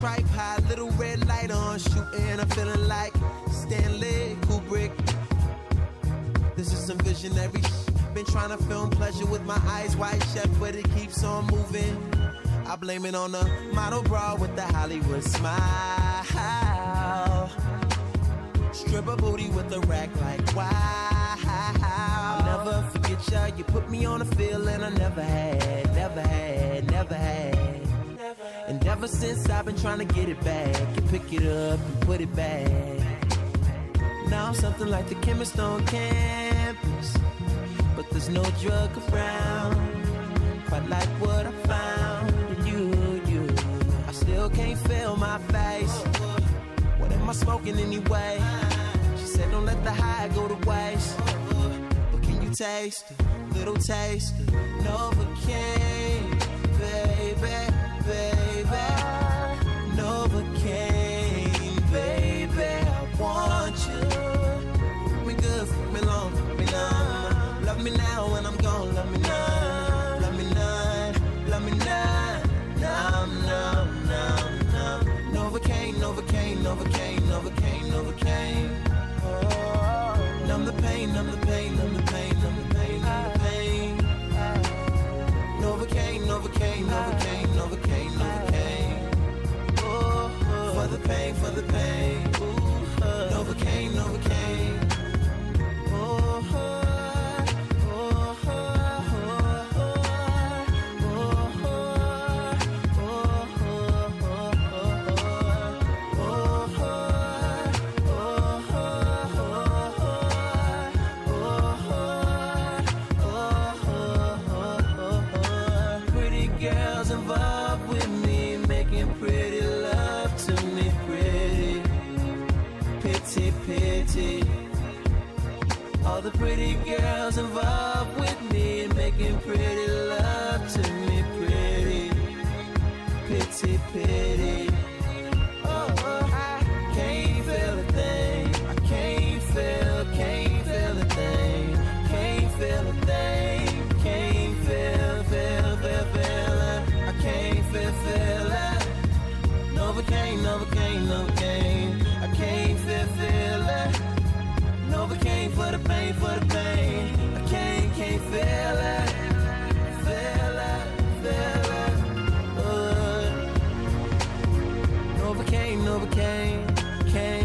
Tripe high, little red light on, shooting, I'm feeling like Stanley Kubrick. This is some visionary been trying to film pleasure with my eyes wide shut, but it keeps on moving. I blame it on the model bra with the Hollywood smile. Stripper booty with a rack like wow. I'll never forget ya, you put me on a feeling I never had, never had, never had. And ever since I've been trying to get it back, you pick it up and put it back. Now I'm something like the chemist on campus, but there's no drug around, quite like what I found in you. I still can't feel my face. What am I smoking anyway? She said don't let the high go to waste. But can you taste a little taste of Novocaine, baby? Baby, Novocaine, baby, I want you. Fuck me good, fuck me long, fuck me numb. Love me now when I'm gone, love me none. Love me none, love me none. Numb, numb, numb, numb. Novocaine, Novocaine, Novocaine, Novocaine, Novocaine. Oh, numb the pain, numb the pain, numb the pain, numb the pain, numb the pain. Novocaine, Novocaine, Novocaine, Novocaine, Novocaine. Oh, for the pain, for the pain. Novocaine, Novocaine. Involved with me, making pretty love to me, pretty, pity, pity. All the pretty girls involved with me, making pretty love to me, pretty, pity, pity. Oh, I can't feel a thing. I can't feel a thing. Can't feel a thing. Can't feel, feel, feel, feel. Can't feel it. Novocaine, Novocaine, Novocaine. I can't feel it. Novocaine for the pain, for the pain. I can't feel it. Feel it, feel it. Novocaine, Novocaine, can't.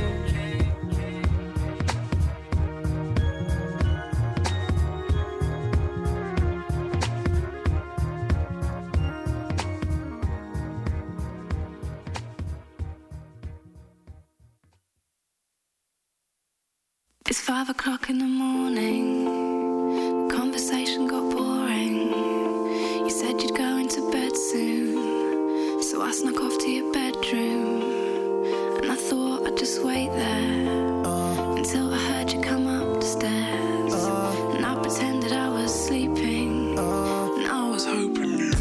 It's 5 o'clock in the morning. Conversation got boring. You said you'd go into bed soon, so I snuck off to your bedroom. And I thought I'd just wait there until I heard you come up the stairs. And I pretended I was sleeping, and I was hoping you.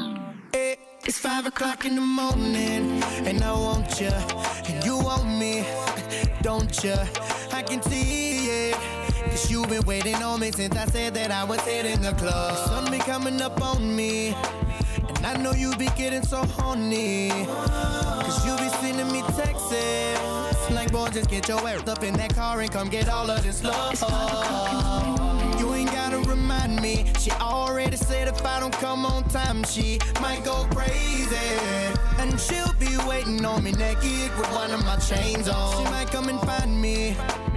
It's 5 o'clock in the morning, and I want you, and you want me, don't you? I can see it, cause you've been waiting on me since I said that I was hitting the club. The sun be coming up on me, and I know you be getting so horny, cause you be sending me texts like, boy, just get your ass up in that car and come get all of this love. You ain't gotta remind me, she already said if I don't come on time, she might go crazy. And she'll be waiting on me naked with one of my chains on. She might come and find me,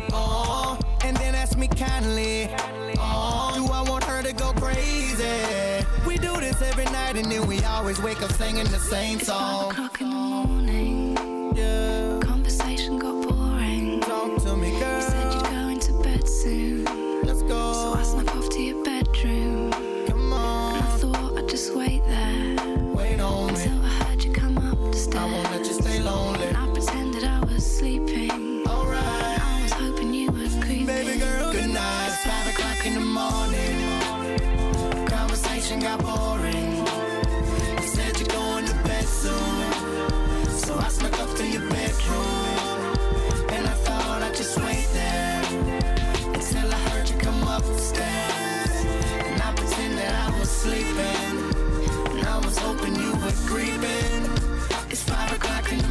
and then ask me kindly, do I want her to go crazy? We do this every night and then we always wake up singing the same song. It's 5 o'clock in the morning. Yeah. Conversation got boring. Talk to me, girl. You said you'd go into bed soon. Let's go. So I snuck off to your bedroom. Come on. And I thought I'd just wait there. Wait on me. Until I heard you come up the stairs. I won't let you stay lonely. And I pretended I was sleeping. Alright. And I was hoping you were creeping. Baby girl, good night. It's 5 o'clock in the morning. Conversation got boring. You said you're going to bed soon, so I snuck up to your bedroom. And I thought I'd just wait there until I heard you come up the stairs. And I pretend that I was sleeping, and I was hoping you were creeping. It's 5 o'clock in the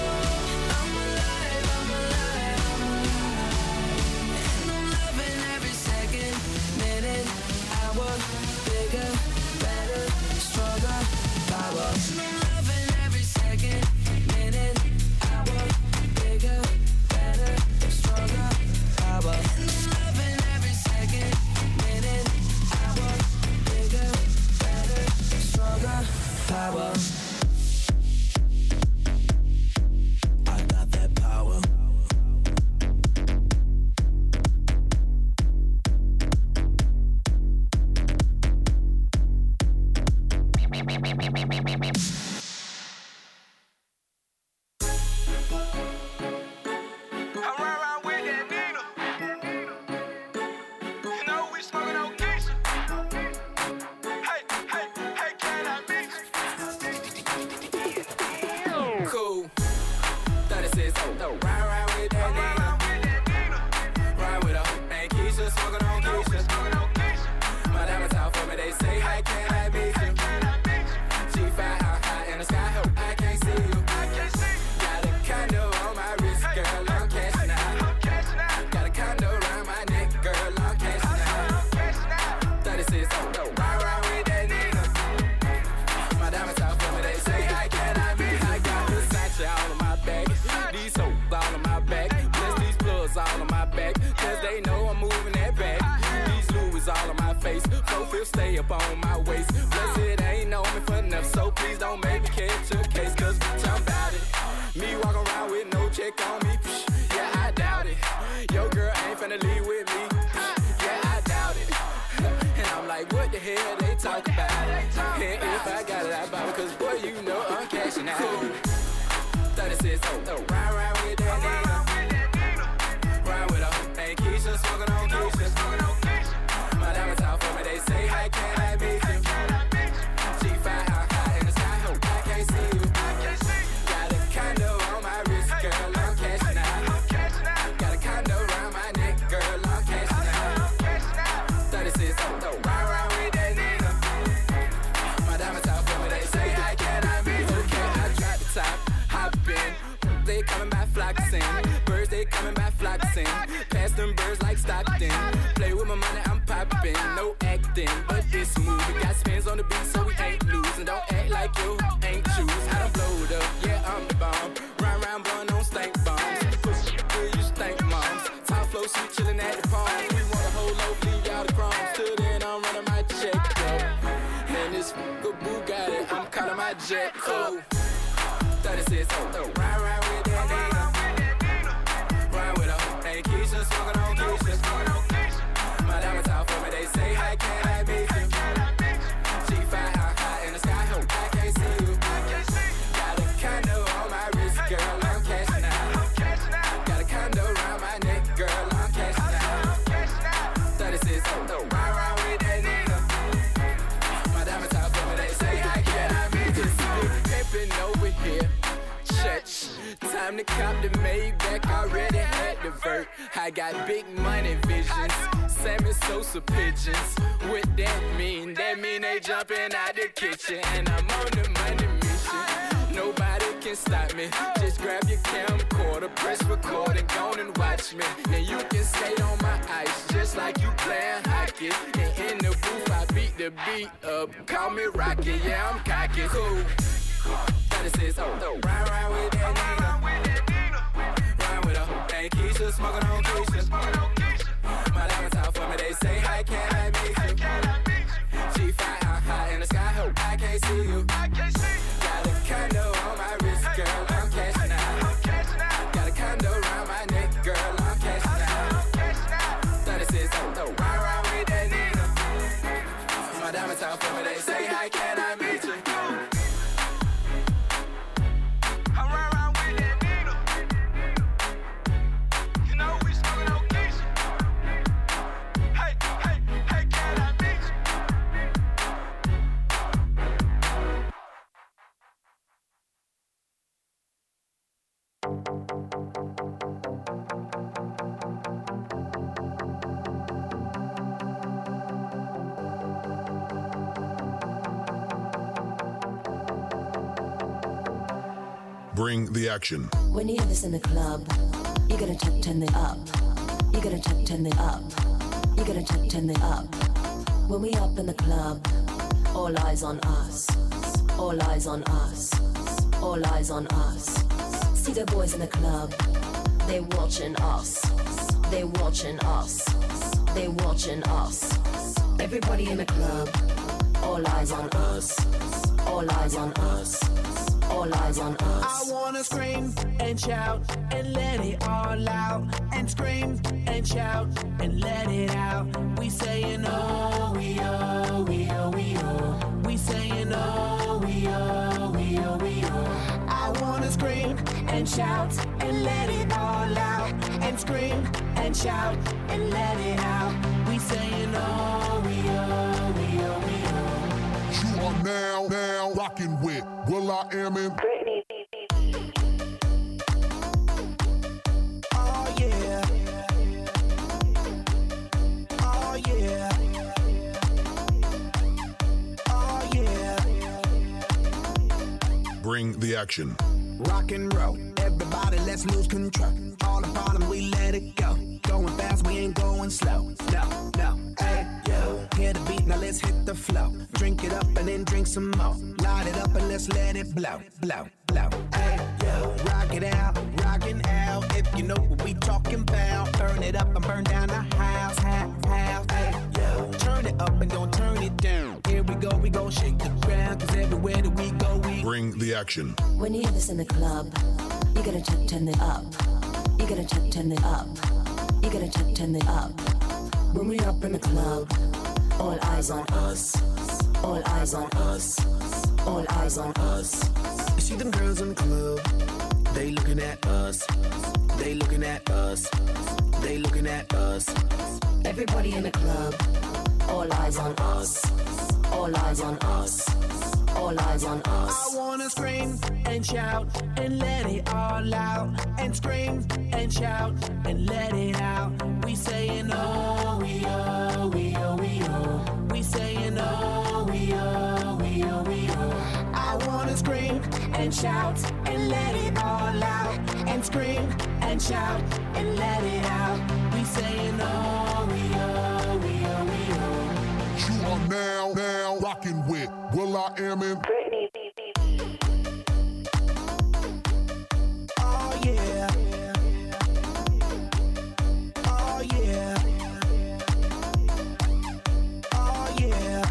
I'm alive, I'm alive, I'm alive. Ride with that Nina. Ride with her. And Keisha, smoking on Keisha. My diamonds out for me, they say, how can I meet you? She fly out high in the sky, hope I can't see you. Got a condo on my wrist, girl, I'm cashing out. Got a condo around my neck, girl, I'm cashing out. 36, ride with that Nina. My diamonds out for me, they say, how can I meet you? I got Versace all on my back, these hoes all on my back, plus these plugs all on my back, cause they know I'm moving that back. These Louis all on my face, 4-5 stay up on my waist, plus it ain't know me for enough, so please don't make me catch a case, cause bitch I'm bout it. Me walk around with no check on me, psh, yeah I doubt it. Your girl ain't finna leave with me, psh, yeah I doubt it. And I'm like, what the hell they talk about? And if I got it, I buy it, cause boy you know I'm cashing out. 36, ride with that nigga. Ride with her, and Keisha, smoking on Keisha. My diamonds out for me, they say, how can I meet you? She fly out high in the sky, hope I can't see you. Got a condo on my wrist, girl, I'm cashing out. Got a condo around my neck, girl, I'm cashing out. 36, ride with that nigga. My diamonds out for me, they say, how can I meet you? Okay, I drop the top, hop in. They coming by flocking. Birds, they coming by flocking. Pass them birds like Stockton. Play with my money, I'm popping. No acting, but it's smooth. We got spins on the beat, so we ain't losing. Don't act like you ain't choose. I done blowed up, yeah, I'm the bomb. Round, blowing on stank bombs. Good, you stank moms. Top flow, she chillin' at the palms. We want a whole loaf, leave y'all the crumbs. Till then, I'm running my check, up. And this good Bugatti, I'm calling my jet, cool. 36, ride with that nigga. Ride with her, and Keisha, smoking on Keisha. My diamonds out for me, they say, how can I meet you? She fly out high in the sky, hope I can't see you. Got a condo on my wrist, girl, I'm cashing out. Got a condo around my neck, girl, I'm cashing out. 36, ride with that nigga. My diamonds out for me, they say, how can I meet you? Pimpin' over here. Church. Time to cop the Maybach, already had the vert. I got big money visions, Sammy Sosa pigeons. What that mean? That mean they jumping out the kitchen, and I'm on the money mission. Nobody can stop me. Just grab your camcorder, press record, and go and watch me. And you can skate on my ice, just like you playing hockey. And in the booth, I beat the beat up. Call me Rocky, yeah, I'm cocky. Cool. 36, ride with that nigga. Ride with her, and Keisha, smoking on Keisha. My diamonds out for me, they say, how can I meet you? She fly out high in the sky, hope I can't see you. Got a condo on my wrist, girl, I'm cashing out. Got a condo around my neck, girl, I'm cashing out. 36, ride with that nigga. My diamonds out for me, they say, how can I meet you? Bring the action. When you hear this in the club, you gotta turn it up. You gotta turn it up. You gotta turn it up. When we up in the club, all eyes on us. All eyes on us. All eyes on us. See the boys in the club, they watching us. They watching us. They watching us. Everybody in the club, all eyes on us. All eyes on us. All eyes on us. I wanna scream and shout and let it all out. And scream and shout and let it out. We saying oh, we oh, we oh, we oh. We saying oh, we oh, we oh, we oh. I wanna scream and shout and let it all out. And scream and shout and let it out. We saying oh, we oh, we oh, we oh. You are now rocking with Will.i.am in Britney. Bring the action. Rock and roll, everybody let's lose control. All the problems we let it go. Going fast, we ain't going slow. No, hey, yo. Hear the beat, now let's hit the flow. Drink it up and then drink some more. Light it up and let's let it blow. Hey, yo. Rockin' out. If you know what we talking about. Burn it up and burn down the house. Hey, yo. Turn it up and don't turn it down. Here we go shake the ground. Cause everywhere that we go, we bring the action. When you hear this in the club, you gotta turn it up. You gotta turn it up. You gotta turn it up. When we up in the club, all eyes on us. All eyes on us. All eyes on us. You see them girls in the club, they looking at us. They looking at us. They looking at us. Everybody in the club, all eyes on us. All eyes on us. All eyes on us. I wanna scream and shout and let it all out. And scream and shout and let it out. We saying oh, we oh, we oh, we oh. We saying oh, we oh, we oh, we oh. I wanna scream and shout and let it all out. And scream and shout and let it out. We saying oh, we oh, we oh, we oh. You are now rocking with will.i.am in Britney. Oh yeah. Oh yeah. Oh yeah.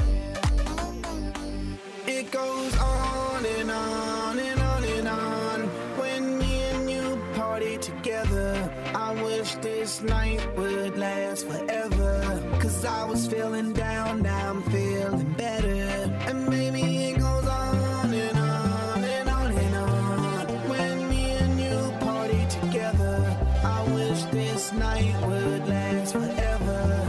It goes on and on and on and on. When me and you party together, I wish this night would last forever. Cause I was feeling down, now I'm feeling better. And maybe it goes on and on and on and on. When me and you party together, I wish this night would last forever,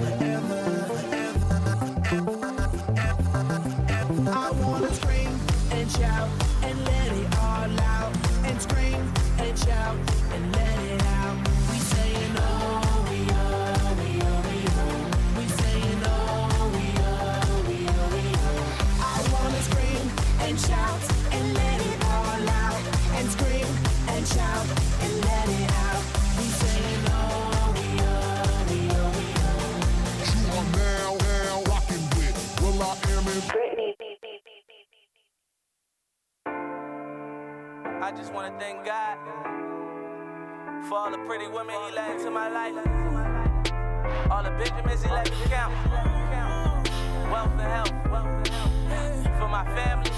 forever. I wanna scream and shout and let it all out. And scream and shout and let it out. We saying oh, we oh, we oh, we oh. We saying oh, we oh, we oh, we oh. I wanna scream and shout and let it all out. And scream and shout and let it out. We saying oh, we oh, we oh, we oh. You are now rocking with will.i.am in Britney. I just want to thank God for all the pretty women He let into my life, all the Benjamins He let me count, wealth and health, for my family,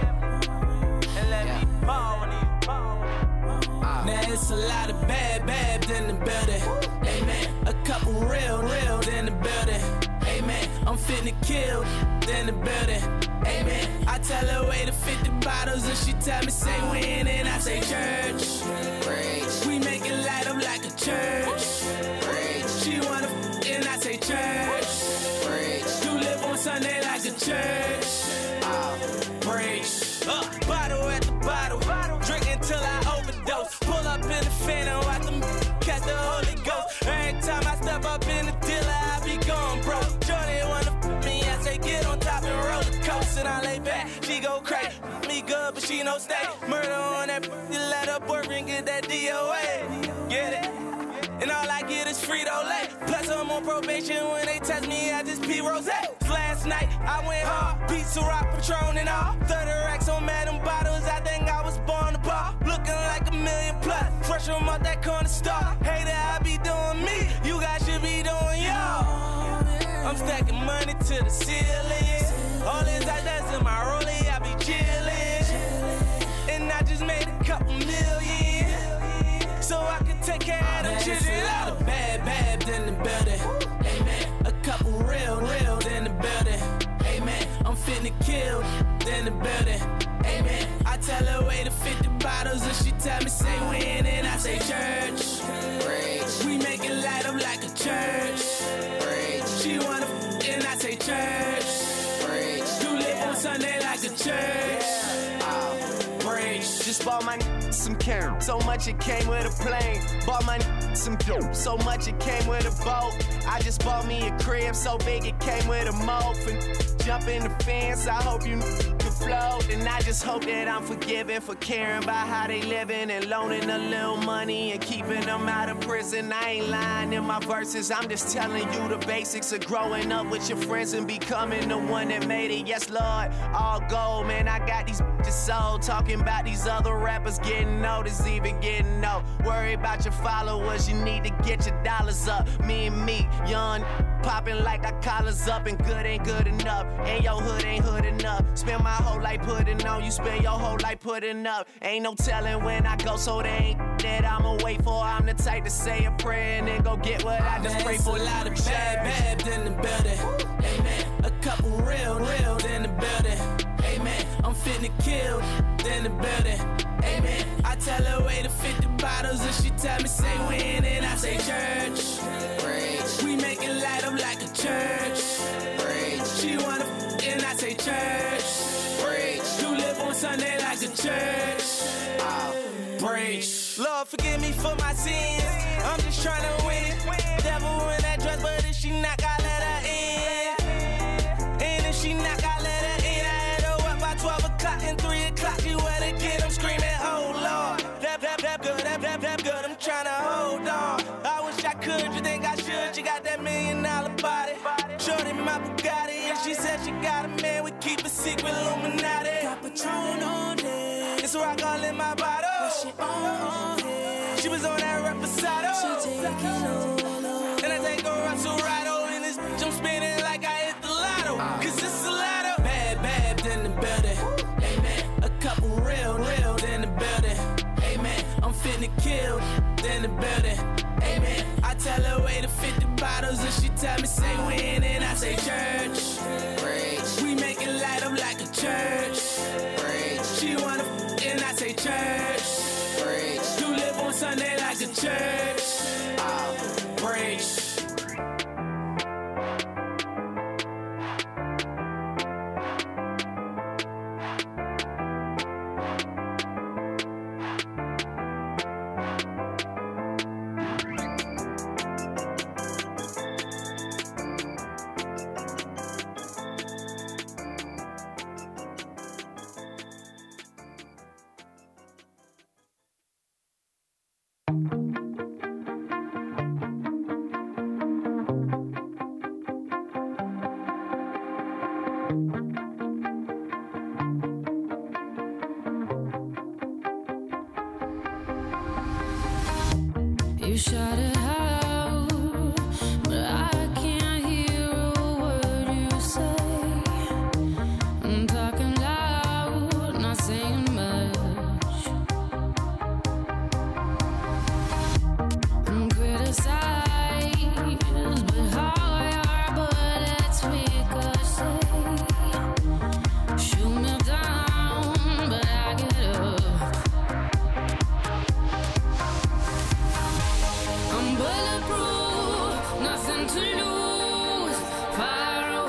and let me ball on these. Now it's a lot of bad in the building, amen. A couple real in the building, amen. I'm finna kill in the building, amen. I tell her way to 50 bottles and she tell me say when and I say church. Preach. We make it light up like a church. Preach. She wanna and I say church. Preach. You live on Sunday like a church. Preach. Bottle at the bottle. Drink until I overdose. Pull up in the fan and watch them catch the Holy Ghost. Every time I step up in the dealer, I be going broke. Jordan wanna me, I say get on top and roller coaster. And I lay back, she go crazy. Me good, but she no stay. Murder on that, you let her boyfriend get that DOA. Get it? And all I get is Frito-Lay. Plus I'm on probation. When they test me, I just pee rosé. Last night I went hard, pizza rock, Patron and all. 30 racks on Madam Bottles. I think I was born to ball. Looking like $1 million plus. Fresh from out that corner store. Hater, I be doing me. You guys should be doing y'all. I'm stacking money to the ceiling. All this I does in my rollie, I be chillin'. And I just made a couple million, so I can take care of them children. A lot of bad in the building, amen. A couple real in the building, amen. I'm finna kill in the building, amen. I tell her way to 50 bottles and she tell me say when and I say church. Preach. We make it light up like a church. Preach. She wanna and I say church. Preach. You live on Sunday like a church. Preach. Just bought my some camera, so much it came with a plane. Bought my some dope, so much it came with a boat. I just bought me a crib, so big it came with a moat. And jump in the fence, I hope you can overflow, then I just hope that I'm forgiven for caring about how they living and loaning a little money and keeping them out of prison. I ain't lying in my verses, I'm just telling you the basics of growing up with your friends and becoming the one that made it. Yes, Lord, all gold, man, I got these bitches sold. Talking about these other rappers getting noticed, even getting no. Worry about your followers, you need to get your dollars up. Me and me, young, popping like our collars up, and good ain't good enough, and your hood ain't hood enough. Spend my whole life putting on, you spend your whole life putting up. Ain't no telling when I go, so they ain't that I'ma wait for. I'm the type to say a prayer and then go get what I just pray for. A lot of bad in the building, amen. A couple real in the building, amen. I'm finna kill in the building, amen. I tell her wait to 50 bottles and she tell me say when, and I say church. Preach. We make it light up like a church. Preach. She wanna and I say church. Preach. You live on Sunday like a church. Preach. Lord, forgive me for my sins. I'm just trying to win it. Devil in that dress, but if she knock, I let her in. And if she knock, I let her in. I had her up by 12 o'clock and 3 o'clock. You wet again, I'm screaming, oh Lord. That good, I'm trying to hold on. I wish I could, you think I should? You got that $1 million body. Shorty my Bugatti, and she said she got a man. We keep a secret, Illuminati. Got Patron on it. It's rock all in my bottle. She on it. She was on that Reposado. She taking all. And I take a Russell Rado in this bitch. I'm spinning like I hit the lotto. Cause it's a lotto. Bad in the building. Amen. A couple real in the building. Amen. I'm finna kill in the building. Amen. I tell her wait to 50 bottles and she tell me say when, and I say church. Preach. We make it light up like a church. Preach. She wanna and I say church. Preach. You live on Sunday like a church. Preach. You shut it out, but I can't hear a word you say. I'm talking loud, not saying much. I'm criticized, but how your bullets ricochet. Shoot me down, but I get up. I'm bulletproof, nothing to lose. Far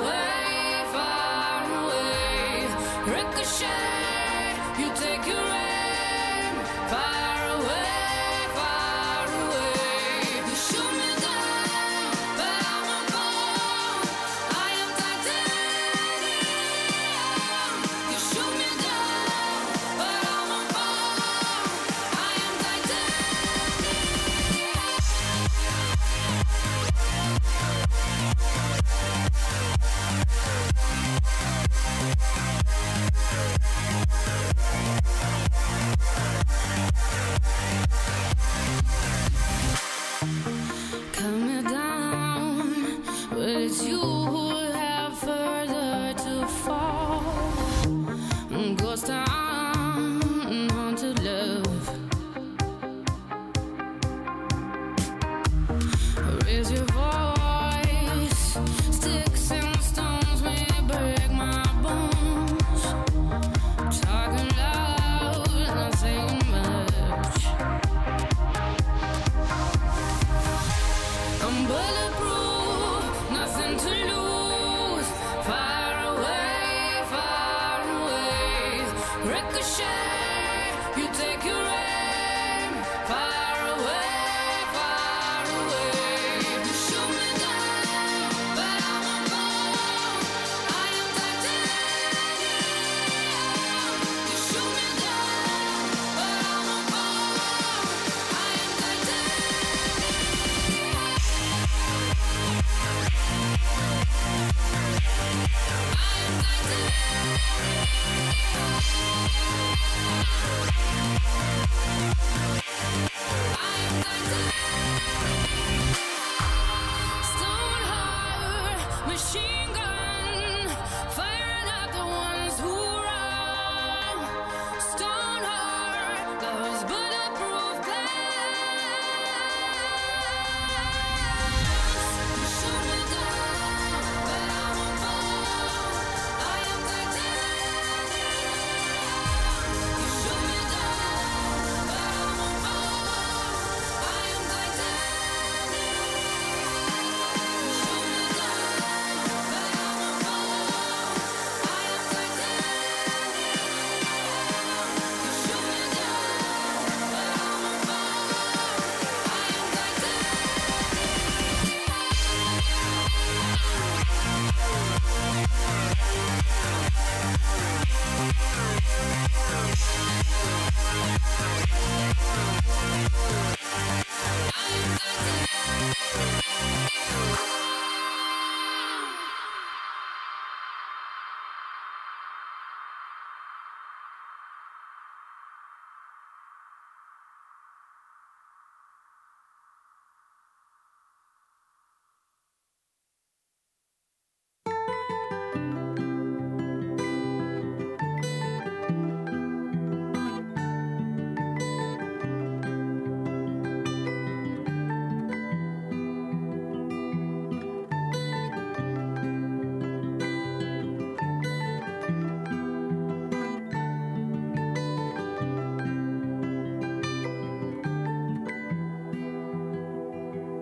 away, ricochet. You take your aim. Far away. You shoot me down, but I won't fall. I am titanium. You shoot me down, but I won't fall. I am titanium. Cut me down, but it's you who have further to fall. Ghost town, haunted love. Raise your voice, sticks and stones may break my bones. Talking loud, not saying much. I'm bulletproof, nothing to lose. Far away, ricochet. You take your aim. Far away. You shoot me down, but I won't fall. I am titanium.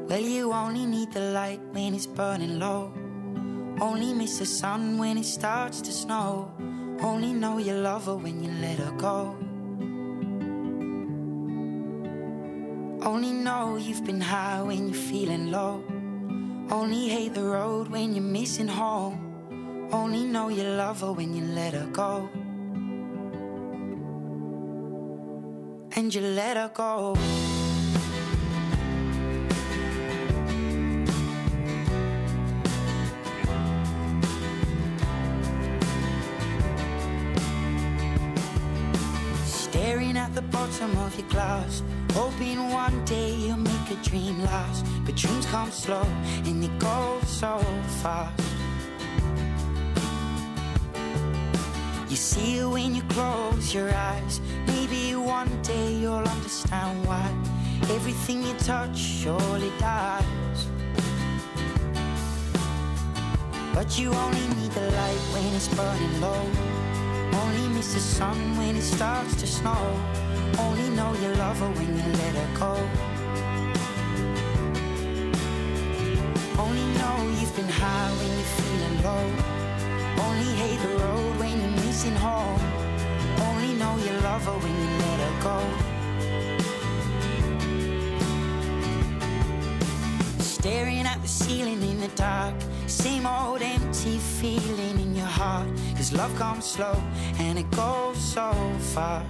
Well, you only need the light when it's burning low. Only miss the sun when it starts to snow. Only know you love her when you let her go. Only know you've been high when you're feeling low. Only hate the road when you're missing home. Only know you love her when you let her go. And you let her go. Staring at the bottom of your glass, hoping one day you'll make a dream last. But dreams come slow and they go so fast. You see it when you close your eyes. Maybe one day you'll understand why everything you touch surely dies. But you only need the light when it's burning low. Only miss the sun when it starts to snow. Only know you love her when you let her go. Only know you've been high when you're feeling low. Only hate the road when you're missing home. Only know you love her when you let her go. Staring at the ceiling in the dark, same old empty feeling in your heart. 'Cause love comes slow and it goes so fast.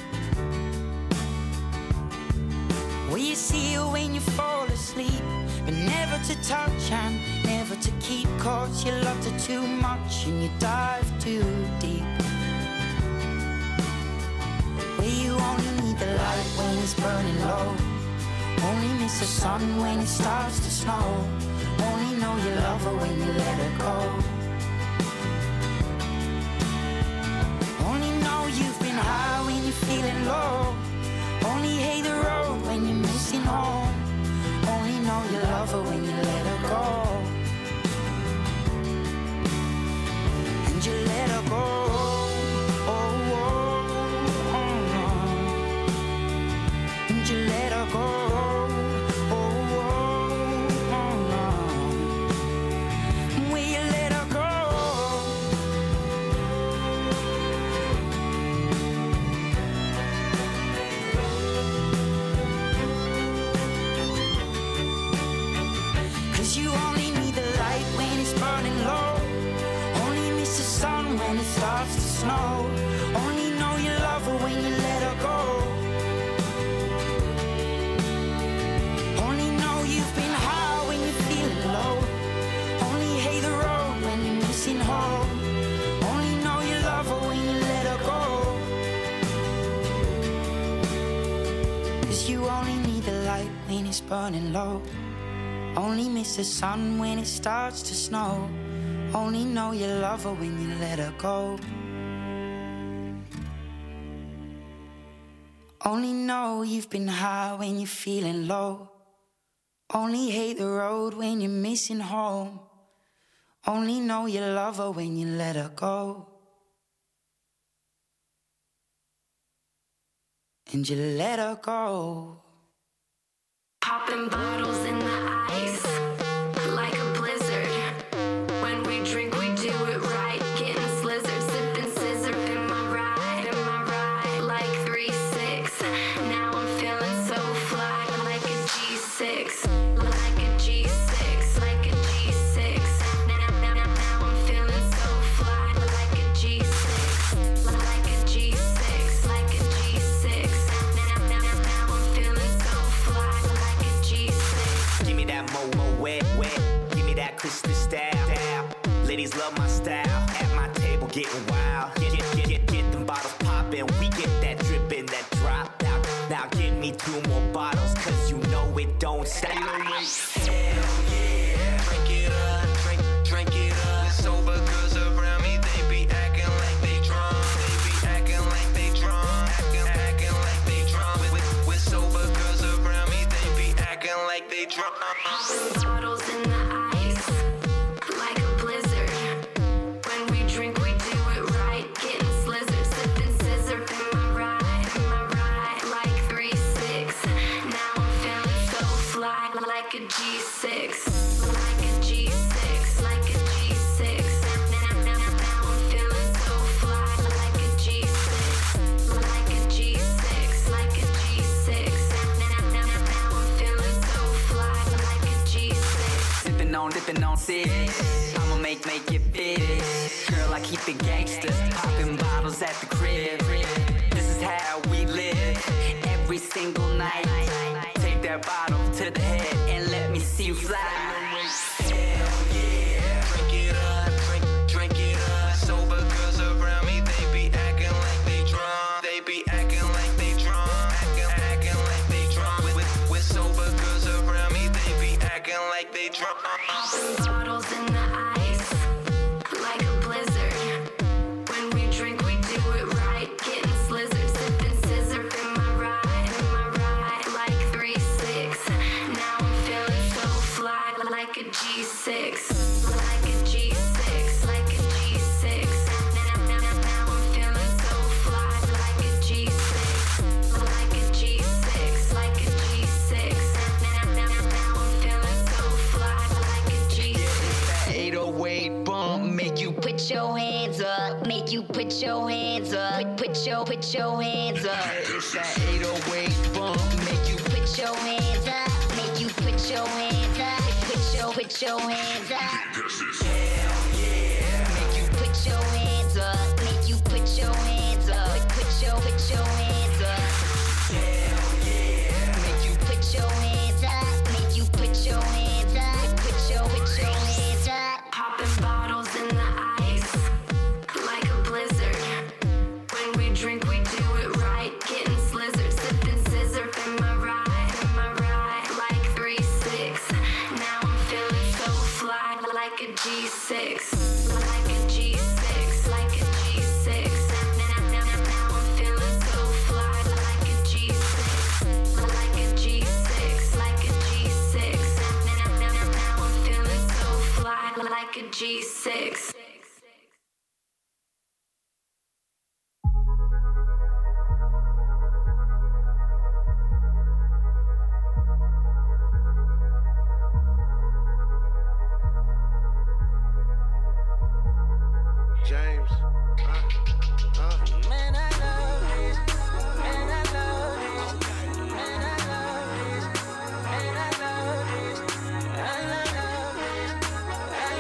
Well, you see it when you fall asleep, but never to touch and never to keep. 'Cause you loved her too much and you dive too deep. Well, you only need the light when it's burning low. Only miss the sun when it starts to snow. Only know you love her when you let her go. Only know you've been high when you're feeling low. Only hate the road when you're missing home. Only know you love her when you let her go. And you let her go. Oh, oh, oh, oh. And you let her go. Starts to snow. Only know you love her when you let her go. Only know you've been high when you're feeling low. Only hate the road when you're missing home. Only know you love her when you let her go. 'Cause you only need the light when it's burning low. Only miss the sun when it starts to snow. Only know you love her when you let her go. Only know you've been high when you're feeling low. Only hate the road when you're missing home. Only know you love her when you let her go. And you let her go. Popping bottles in the ice like a blizzard. When we drink, we do it right. Getting slizzard, sipping scissor. Am I right? Am I right? Like 3-6. Now I'm feeling so fly, like a G6. Like a G6. Like a G6. Now I'm feeling so fly, like a G6. Like a G6. Like a G6. Now I'm feeling so fly, like a G6. Give me that mo wet. Give me that Christmas style. Ladies love my style. At my table getting wild. Get them bottles poppin'. We get that drippin', that drop. Now give me 2 more bottles, 'cause you know it don't stop. Hell yeah. Drink it up. Drink it up. Sober girls around me, they be acting like they drunk. They be acting like they drunk. Acting like they drunk. With sober girls around me, they be acting like they drunk. Bottles in the ice like a blizzard. When we drink, we do it right. Getting slizzard, sipping scissor. Am I right? Am I right? Like 3-6. Now I'm feeling so fly, like a G6, like a G6, like a G6. Now I'm feeling so fly, like a G6, like a G6, like a G6. Now I'm feeling so fly, like a G6. Dipping on six. I'ma make it fit. Girl, I keep it gangster, popping bottles at the crib. This is how we live every single night. Take that bottle to the head and let me see you fly. Hell yeah, drink it up, drink it up. Sober girls around me, they be acting like they drunk. They be acting like they drunk, acting like they drunk. With sober girls around me, they be acting like they drunk. Popping bottles in the ice, like a blizzard. When we drink, we do it right. Getting slizzard, sipping scissor in my ride, like 3-6. Now I'm feeling so fly, like a G6, like a G6, like a G6. Now I'm feeling so fly, like a G6, like a G6, like a G6. Now I'm feeling so fly, like a G6. 808 bump, make you Put your hands up, make you put your hands up. Put your hands up. It's that 808 bump, make you Put your hands up, make you put your hands up. Put your hands up. Hell yeah, Make you put your hands up, make you put your hands up. Put your hands up. hell yeah. Make you put your hands up, make you put your hands up. Put your hands up. Popping bottles in the ice, like a blizzard. When we drink, we do it right. Getting slizzard, sipping scissor in my ride, like 3-6. Now I'm feeling so fly, like a G6, like a G6, like a G6. Now I'm feeling so fly, like a G6, like a G6, like a G6. Now I'm feeling so fly, like a G6. James, Man, I love this. Man, I love this. Man, I love this. Man, I love this. I love this. I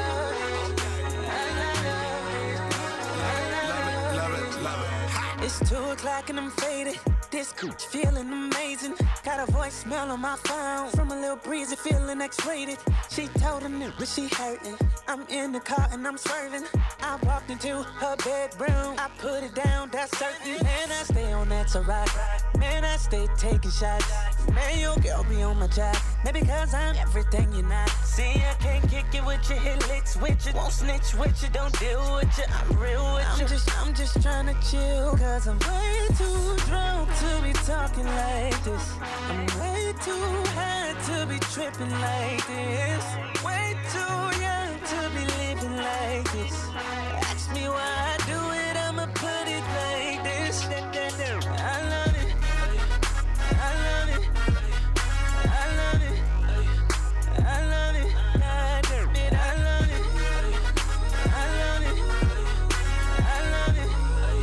love this. I love this. It's 2 o'clock and I'm faded. This cooch feeling amazing. Got a voicemail on my phone from a little breezy feeling X-rated. She told a nigga she hurting. I'm in the car and I'm swerving. I walked into her bedroom. I put it down, that's certain. Man, I stay on that to rock. Man, I stay taking shots. Man, your girl be on my job. Maybe cause I'm everything you're not. See, I can't kick it with you, hit licks with you. Won't snitch with you, don't deal with you. I'm real with you. I'm just trying to chill. Cause I'm way too drunk to be talking like this. I'm way too high to be tripping like this. Way too young to be living like this. Ask me why I do it, I'ma put it like this. I love it. I love it. I love it. I love it. God damn it, I love it. I love it. I love it.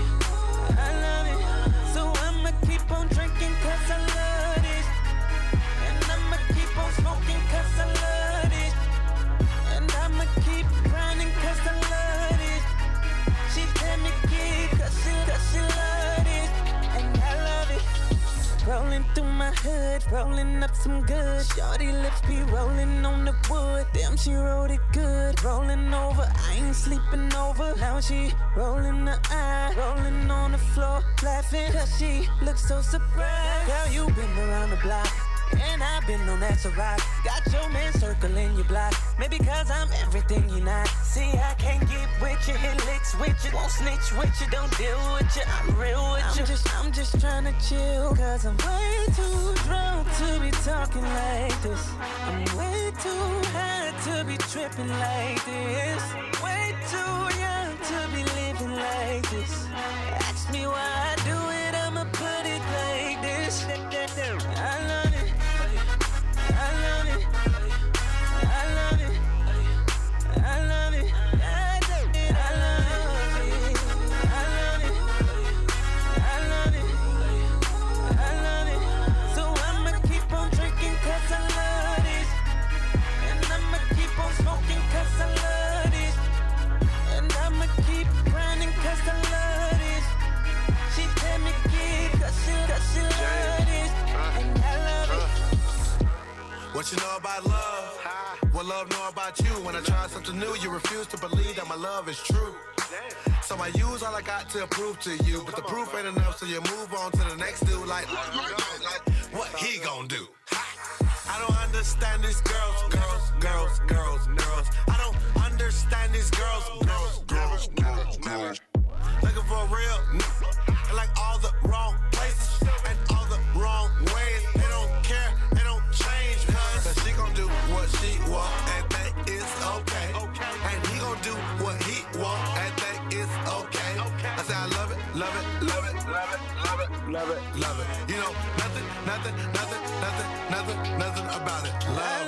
I love it. So I'ma keep on drinking cause I love it. And I'ma keep on smoking cause I love it. And I'ma keep grinding cause I love it. She let me keep cause she love it. And I love it. Rolling through my hood, rolling up some good. Shorty lips be rolling on the wood. Damn, she wrote it good. Rolling over, I ain't sleeping over. Now she rolling the eye, rolling on the floor, laughing cause she looks so surprised. Girl, you been around the block, and I've been on that to rock. Got your man circling your block, maybe cause I'm everything you're not. See, I can't get with you, hit licks with you. Won't snitch with you, don't deal with you. I'm real with you. I'm just trying to chill, cause I'm way too drunk to be talking like this. I'm way too high to be tripping like this. Way too young to be living like this. Ask me why I do it, I'ma put it like this. I love it. I love it. What you know about love? What love know about you? When I try something new, you refuse to believe that my love is true. So I use all I got to prove to you, but the proof ain't enough, so you move on to the next dude like what he gon' do? I don't understand these girls. I don't understand these girls. Looking for a real nigga, like all the wrong places and all the wrong ways. They don't care, they don't change, cause she gon' do what she want and that is okay. And he gon' do what he want and that is okay. I say I love it, love it, love it, love it, love it, love it, love it. You know, nothing about it. Love.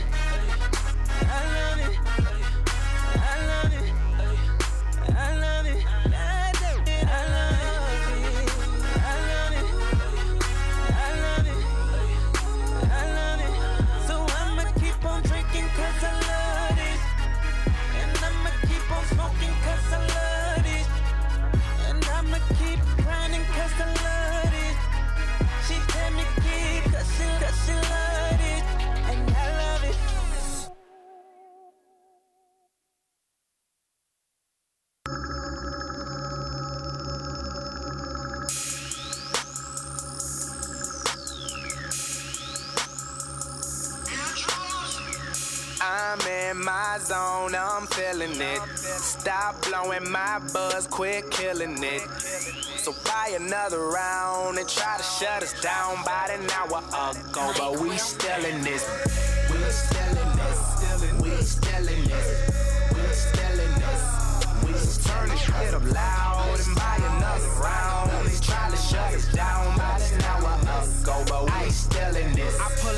I'm in my zone, I'm feeling it. Stop blowing my buzz, quit killing it. So buy another round and try to shut us down about an hour ago, but we still in this. We still in this. We still in this. We still in this. We turn this shit up loud and buy another round. They try to shut us down about an hour ago, but we still in this. I pull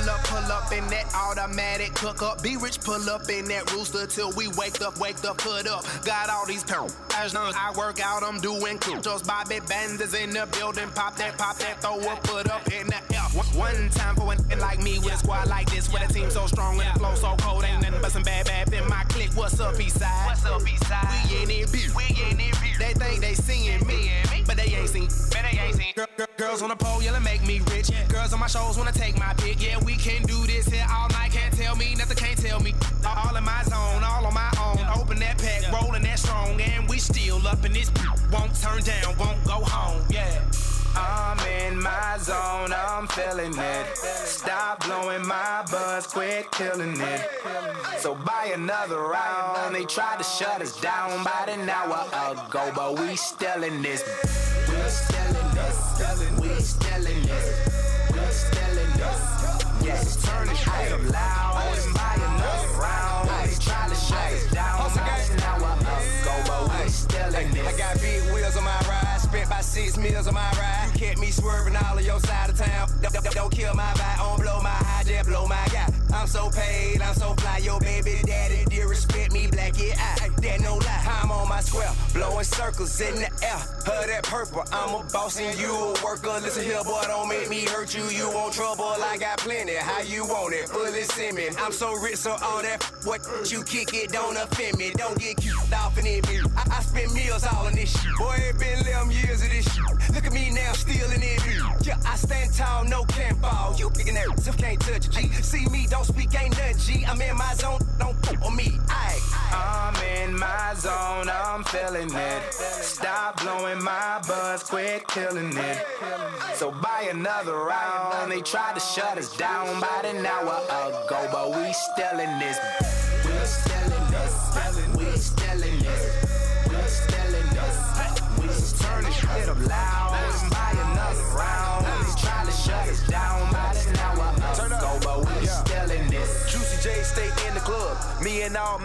up in that automatic cook up. Be rich, pull up in that rooster till we wake up, put up. Got all these pounds. I work out, I'm doing just Bobby Banders in the building. Pop that, throw a foot up in the air. One time for an like me with a squad like this, with a team so strong and the flow so cold, ain't nothing but some bad in my clique. What's up, Eastside? What's up, Eastside? We in it, bitch. They think they seeing me, but they ain't seen. Girls on the pole, yeah, make me rich. Girls on my shows wanna take my pick. Yeah, we can do this here all night. Can't tell me nothing, can't tell me. All in my zone, all on my own. Open that pack, rolling that strong, and we still up in this. Won't turn down, won't go home. Yeah. I'm in my zone, I'm feeling it. Stop blowing my buzz, quit killing it. So buy another round. They tried to shut us down about an hour ago, but we still in this. We still in this. We still in this. We still in this. Yes, turn the shit up loud and buy another round. They tried to shut us down about an hour ago, but we still in this. I got big wheels on my ride, spent about 6 meals on my ride. You kept me swerving all of your side of town. Don't kill my vibe, don't blow my high, just blow my guy. I'm so paid, I'm so fly, your baby daddy dear respect me, black yeah, that no lie. I'm on my square, blowing circles in the air. Her that purple, I'm a boss and you a worker. Listen here, boy, don't make me hurt you. You want trouble, I got plenty. How you want it? Fully send me. I'm so rich, so all that what you kick it don't offend me. Don't get cute off in it, bitch. I spend meals all in this shit. Boy, it been 11 years of this shit. Look at me now, still in it, bitch. Yeah, I stand tall, no can't fall. You picking that, so can't touch it, G. See me, don't speak, ain't nothing, G. I'm in my zone, don't poop on me. I'm in my zone, I'm feeling it. Stop blowing my buzz, quit killing it. So buy another round. They tried to shut us down about an hour ago, but we still in this. We still in this. We still in this. We still in this. We turn this shit up loud and buy another round. They tried to shut us down about an hour ago, but we still in this. Juicy J stay in the club. Me and all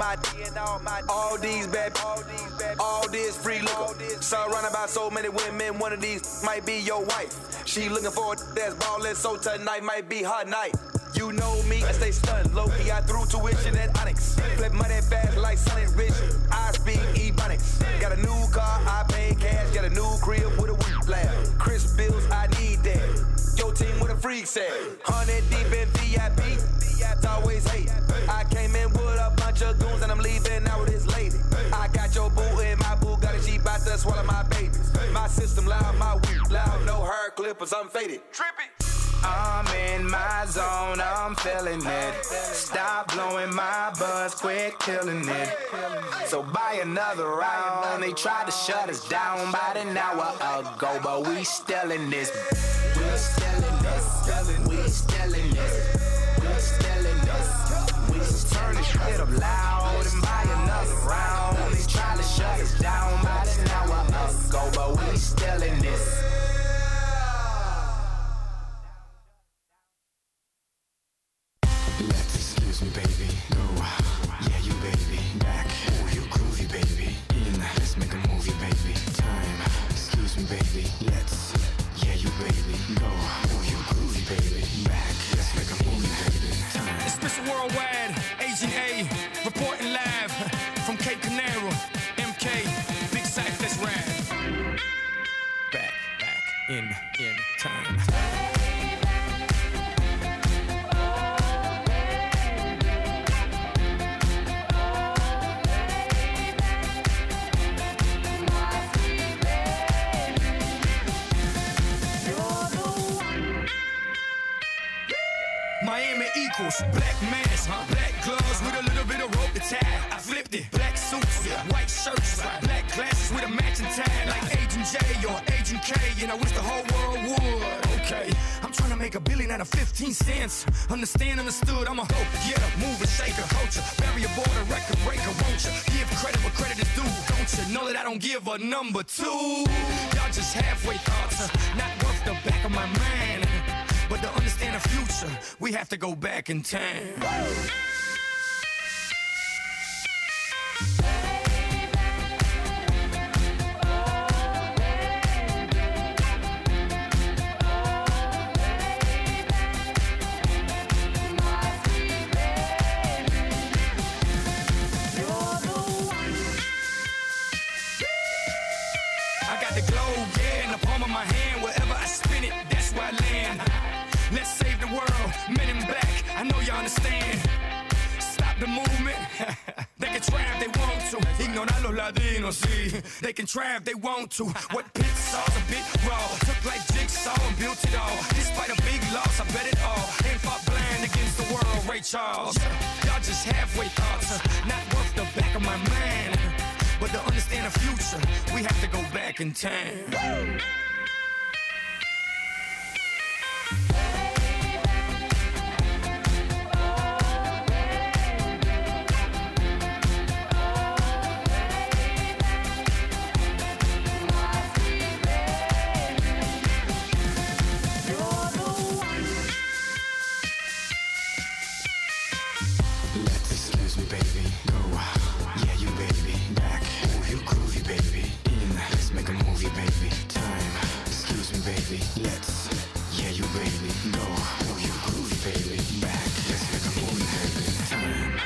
these bad, all this free liquor. Surrounded by so many women, one of these might be your wife. She looking for a that's ballin', so tonight might be her night. You know me, I stay stunned. Low-key, I threw tuition at Onyx. Flip money fast like Sonic Rich. I speak Ebonics. Got a new car, I pay cash. Got a new crib with a weed lab. Chris Bills, I need that. Your team with a freak set. 100 deep in VIP. It's always hate. I came in with a bunch of goons and I'm leaving out with this lady. I got your boo in my Bugatti, she bout to swallow my babies. My system loud, my weed loud, no hair clippers, I'm faded. Trippy. I'm in my zone, I'm feeling it. Stop blowing my buzz, quit killing it. So buy another round. They tried to shut us down about an hour ago, but we still in this. We still in this. We still in this. We still in this. We just turn this shit up loud and buy another round. They tried to shut us down about an hour ago, but we still in this. Excuse me, baby. Go. Yeah, you, baby. Back. Oh, you groovy, baby. In. Let's make a movie, baby. Time. Excuse me, baby. Let's. Yeah, you, baby. Go. Oh, you groovy, baby. Back. Let's make a movie, baby. Time. It's Mr. Worldwide, Agent A, reporting live from Cape Canaveral. MK, Big Cypher, let's ride. Back, in time. Miami equals black mask, black gloves with a little bit of rope to tie. I flipped it, black suits, white shirts, black glasses with a matching tie, like Agent J or Agent K, and I wish the whole world would. Okay, I'm trying to make $1 billion out of 15 cents. Understand, understood, I'm a hoe, yeah, mover, shaker, culture, barrier border, record breaker, won't you? Give credit where credit is due, don't you? Know that I don't give a number two. Y'all just halfway thoughts, not worth the back of my mind. But to understand the future, we have to go back in time. I got the globe, yeah, in the palm of my hand. Wherever I spin it, that's where I land. Let's save the world, men in black, I know y'all understand. Stop the movement. They can try if they want to. Ignorar los latinos, sí. They can try if they want to. What Pit saw's a bit raw. Took like jigsaw and built it all. Despite a big loss, I bet it all. Ain't fought blind against the world, Ray Charles. Y'all just halfway thoughts, not worth the back of my mind. But to understand the future, we have to go back in time. Excuse me, baby. Go. Yeah, you, baby. Back. Oh, you groovy, baby. In. Let's make a movie, baby. Time. Excuse me, baby. Let's. Yeah, you, baby. Go. Oh, you groovy, baby. Back. Let's make a movie, baby. Time.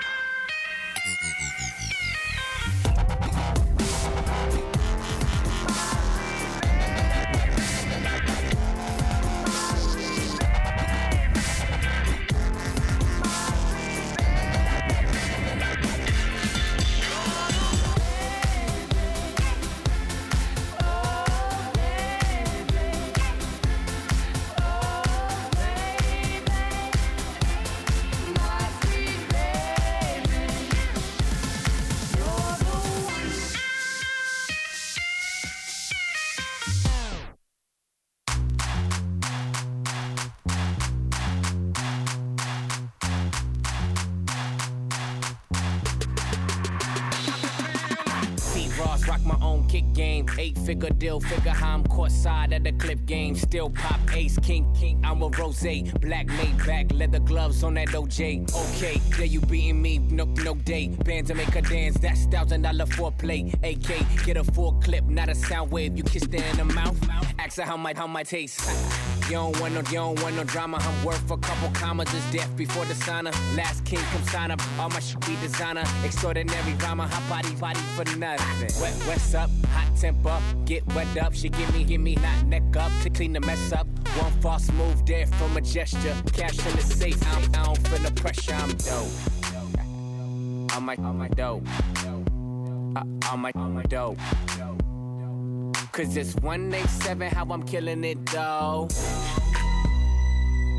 Rock my own kick game, 8-figure deal, figure how I'm court side at the clip game. Still pop ace, king, I'm a rose, black made back, leather gloves on that OJ. Okay, there you beating me, no day. Bands to make her dance, that's $1,000 foreplay. AK, get a full clip, not a sound wave. You kiss her in the mouth, ask her how my taste. You don't want no drama. I'm worth a couple commas. Is death before the sauna. Last king come sign up. All my shit be designer. Extraordinary rhymer. Hot body for nothing. What's up? Hot temper. Get wet up. She give me not neck up to clean the mess up. One false move there from a gesture. Cash in the safe. I don't feel the pressure. I'm dope. I'm my dope. I'm my dope. Cause it's 187 how I'm killing it though.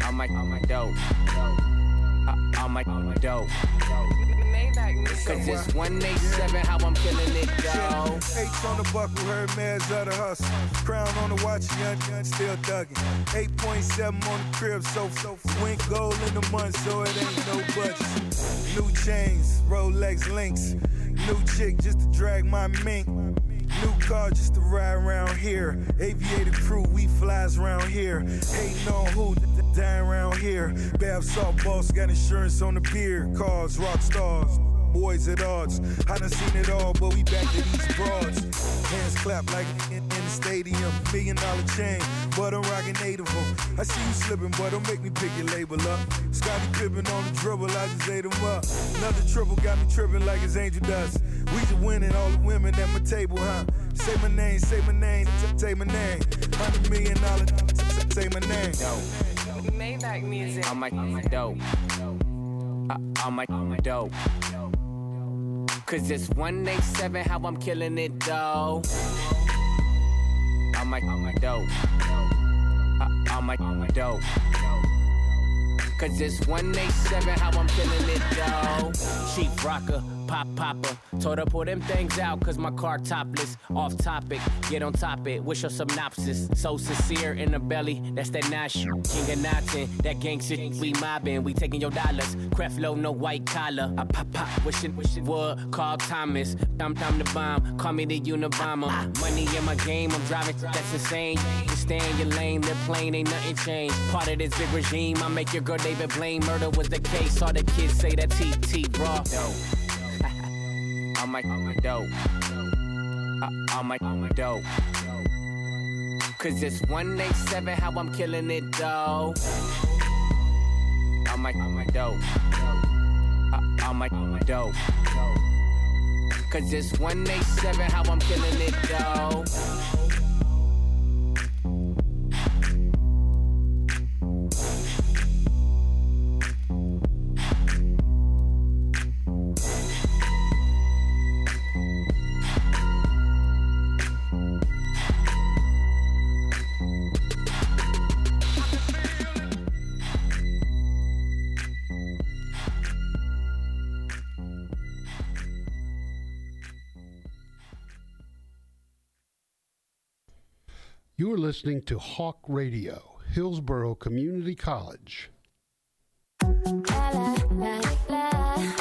on my dope. On my dope. Cause it's 187 how I'm killing it, though. H on the buckle, heard man's of the hustle. Crown on the watch, young, still thugging. 8.7 on the crib, so went gold in the month, so it ain't no budget. New chains, Rolex links. New chick just to drag my mink. New car just to ride around here. Aviator crew, we flies around here. Hating on who, dying around here. Bath salt boss, got insurance on the beer. Cars, rock stars, boys at odds. I done seen it all, but we back to these broads. Hands clap like in the stadium. $1 million chain, but I'm rocking 8 of them. I see you slipping, but don't make me pick your label up. Scottie Pippen on the dribble, I just ate him up. Another triple got me tripping like it's angel dust. We just winning all the women at my table, huh? Say my name, say my name, say my name. $100 million, say my name. Maybach music. On my dope. On my dope. Cause it's 187 how I'm killing it, though. On my dope. On my dope. Cause it's 187 how I'm killing it, though. Chief rocker, pop popper. Told her pull them things out cause my car topless. Off topic, get on top it. Wish your synopsis. So sincere in the belly, that's that Nash. King of Nothing, that gang shit. We mobbing, we taking your dollars. Creflo, no white collar. I pop, wishing would call Thomas. I'm the bomb, call me the Unabomber. Money in my game, I'm driving, that's insane. Just stay in your lane, they're plain, ain't nothing changed. Part of this big regime, I make your girl David Blaine. Murder was the case, all the kids say that TT raw. Dope. On my dope. On my dope. Cause it's 187 how I'm killing it, though. On my dope. On my dope. Cause it's 187 how I'm killing it, though. You are listening to Hawk Radio, Hillsborough Community College. La, la, la, la.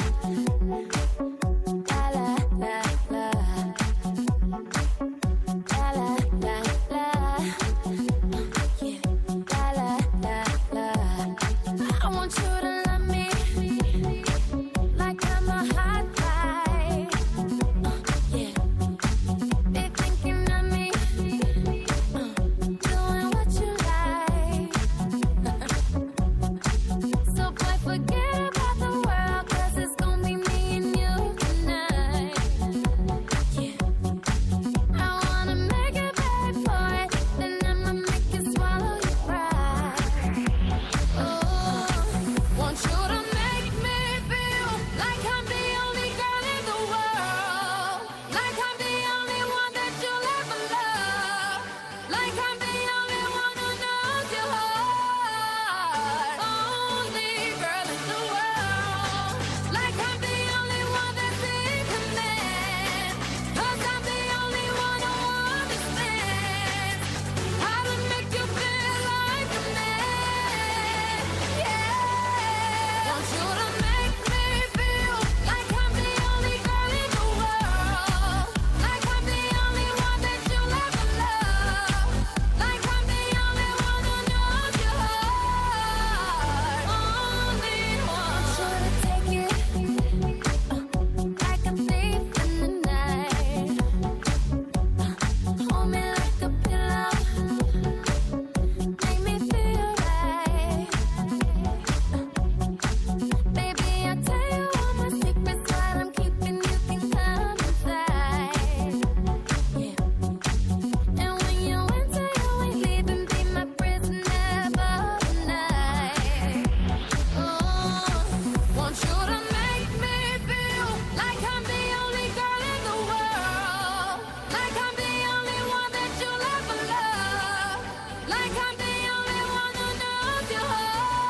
Like I'm the only one who knows your heart.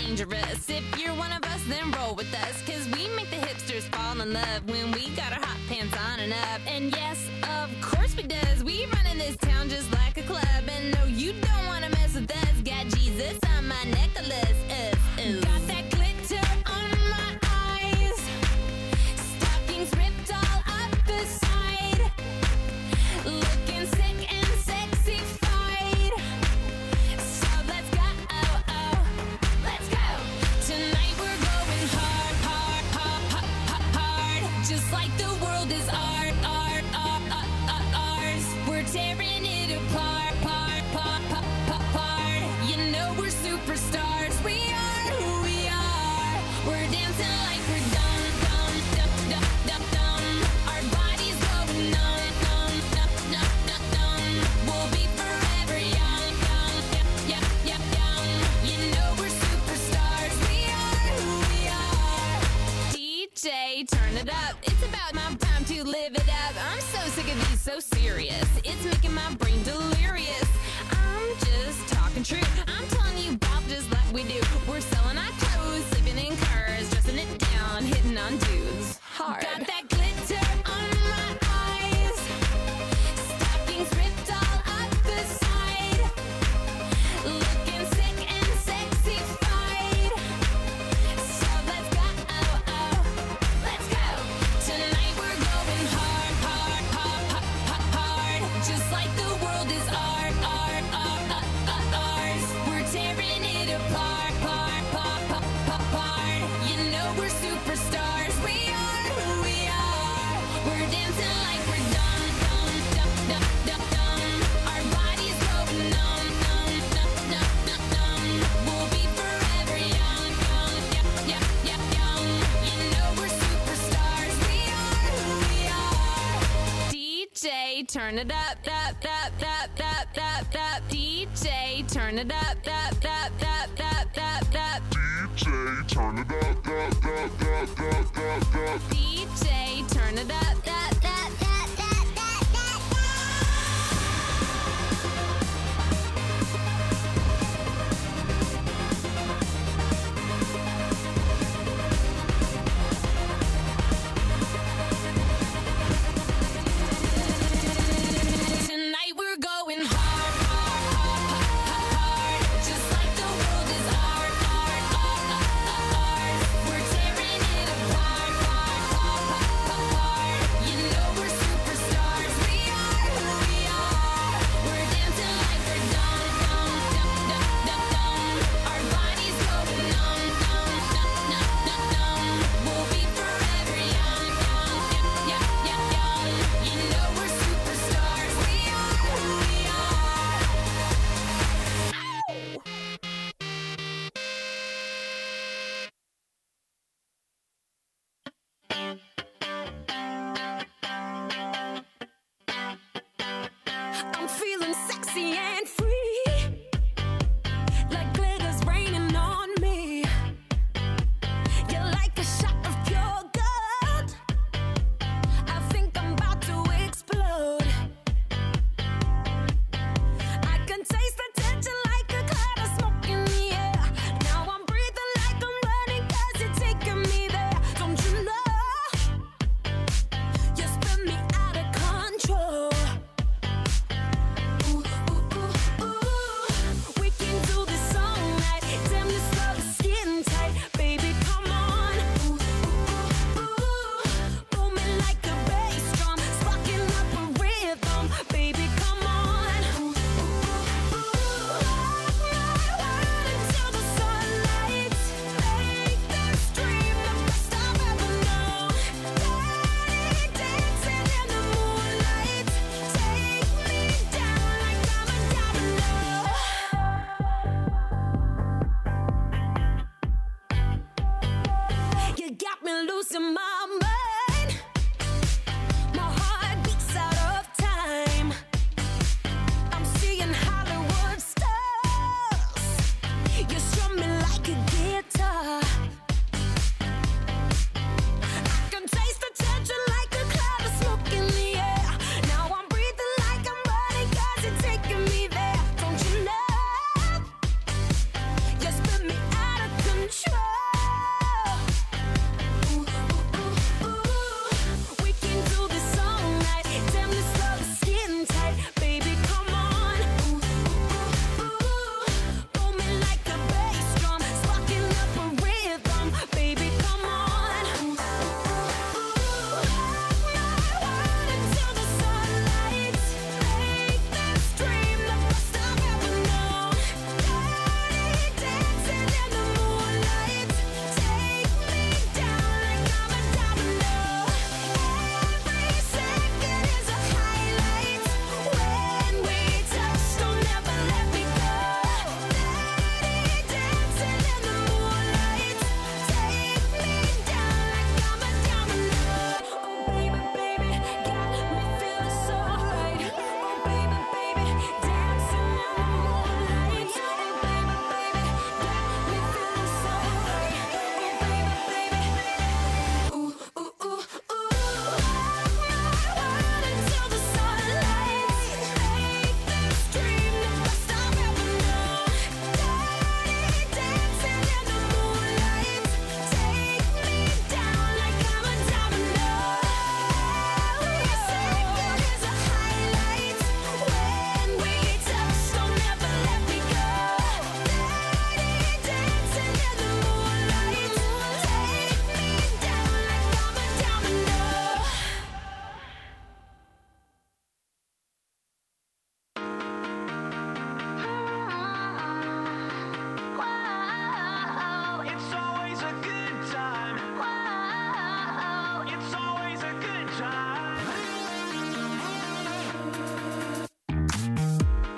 dangerous. If you're one of us, then roll with us, cause we make the hipsters fall in love when we got our hot pants on and up. And yes, of course we does. We run in this town just like a club. And no, you don't wanna mess with us. Got Jesus on my necklace. Got that glitter on my eyes. Stockings ripped all up the side. Looking sick and sexified. So let's go, let's go. Tonight we're going hard, hard, hard, hard, hard. Just like the world is ours. We're tearing it apart, part. You know we're superstars. We are who we are. We're dancing like we're dumb. Our bodies going numb. We'll be forever young. You know we're superstars. We are who we are. DJ, turn it up. It's about my time to live it up. I'm so sick of these so serious. It's making my brain delirious. I'm just talking true. I'm telling you about just like we do. We're selling our clothes, sleeping in cars, dressing it down, hitting on dudes hard. Got that glitter on my eyes. Stockings ripped all up the side. Looking sick and sexified. So let's go, let's go. Tonight we're going hard, hard, hard, hard, hard. Just like the world is ours. We're tearing it apart, part. You know we're superstars. We are who we are. We're dancing like we're dumb. Our bodies go numb. We'll be forever young. You know we're superstars. We are who we are. DJ, turn it up. DJ, turn it up. DJ, turn it up. DJ, turn it up. Tonight we're going hard, just like the world is ours. We're tearing it apart, You know we're superstars. We are who we are. We're dancing like we're dumb. Our bodies go numb. We'll be forever young. You know we're superstars. We are who we are. I'm feeling sexy and free, like glitter's raining on me. You're like a shot of pure gold. I think I'm about to explode. I can taste the tension like a cloud of smoke in the air. Now I'm breathing like I'm running 'cause you're taking me there. Don't you know? You spin me out of control. Ooh, ooh, ooh, ooh. We can do this all night. Damn, you slow the skin tight. Baby, come on. Ooh, ooh, ooh, ooh. Booming like a bass drum. Sparking up a rhythm.